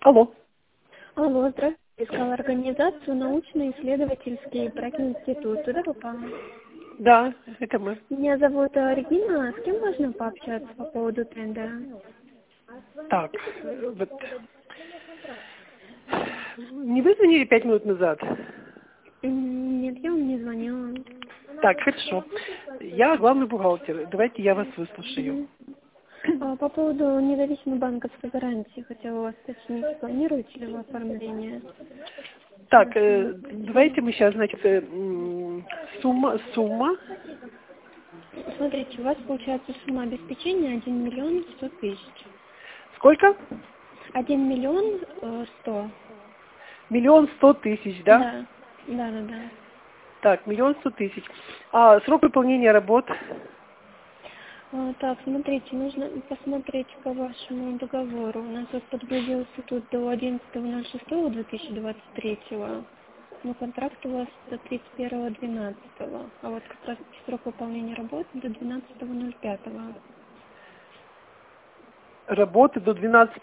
Алло. Алло, здравствуйте. Искала организацию научно-исследовательский проект институт. Туда попала? Да, это мы. Меня зовут Регина. С кем можно пообщаться по поводу тендера? Так, вот. Не вы звонили 5 минут назад? Нет, я вам не звонила. Так, хорошо. Я главный бухгалтер. Давайте я вас выслушаю. По поводу независимой банковской гарантии хотела вас уточнить, планируете ли вы оформление? Так, давайте мы сейчас, значит, сумма. Смотрите, у вас получается сумма обеспечения 1 миллион 100 тысяч. Сколько? 1 миллион 100. 1 100 000, да? Да. Так, 1 100 000. А срок выполнения работ? Так, смотрите, нужно посмотреть по вашему договору. У нас вот подгрузился тут до 11.06.2023, но контракт у вас до 31.12. А вот как раз срок выполнения работ до 12.05. Работы до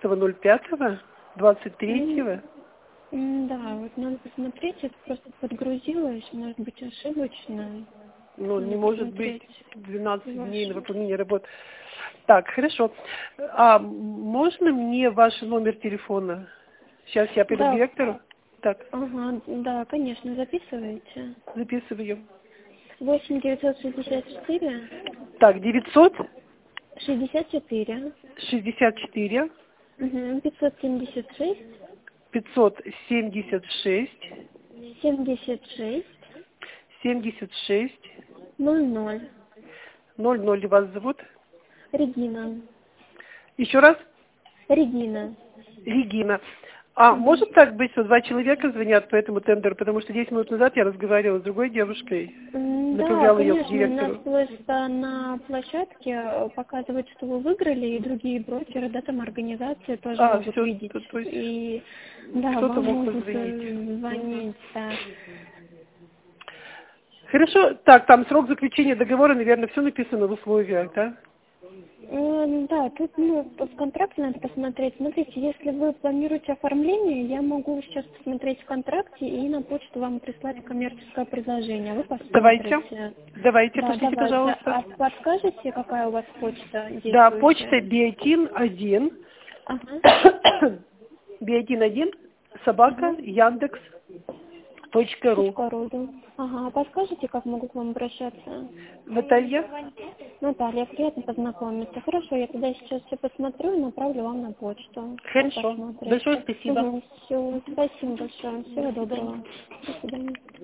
12.05.23? Да, вот надо посмотреть, это просто подгрузилось, может быть ошибочно. Ну, не Надо может быть посмотреть 12 дней на ваши. выполнение работ. Так, хорошо. А можно мне ваш номер телефона? Сейчас я приду к Да, директору. Так, ага, да, конечно, записывайте. записываю. 8 964 Так, 64 964 576 576 76 76 00. 00. Вас зовут? Регина. Еще раз? Регина. Регина. А Мгм. может так быть, что два человека звонят по этому тендеру, потому что 10 минут назад я разговаривала с другой девушкой, Да, направляла ее к конечно, у нас директору. просто на площадке показывает, что вы выиграли, и другие брокеры, да, там организации тоже А, могут все, видеть. то есть И да, кто-то вам мог могут позвонить. звонить, да. Хорошо, так, там срок заключения договора, наверное, все написано в условиях, да? Да, тут в контракте надо посмотреть. Смотрите, если вы планируете оформление, я могу сейчас посмотреть в контракте и на почту вам прислать коммерческое предложение. Вы Давайте, посмотрите. Да, пришлите, давайте. пожалуйста. А подскажете, какая у вас почта Да, почта действующая? биотин1, Ага. биотин1, собака, Угу. Яндекс.ру. .ру. Ага, а подскажете, как могу к вам обращаться? Наталья? Наталья, приятно познакомиться. Хорошо, я тогда сейчас все посмотрю и направлю вам на почту. Вы Хорошо. Большое посмотрите. спасибо. Все, спасибо большое. Всего До свидания. доброго. До свидания.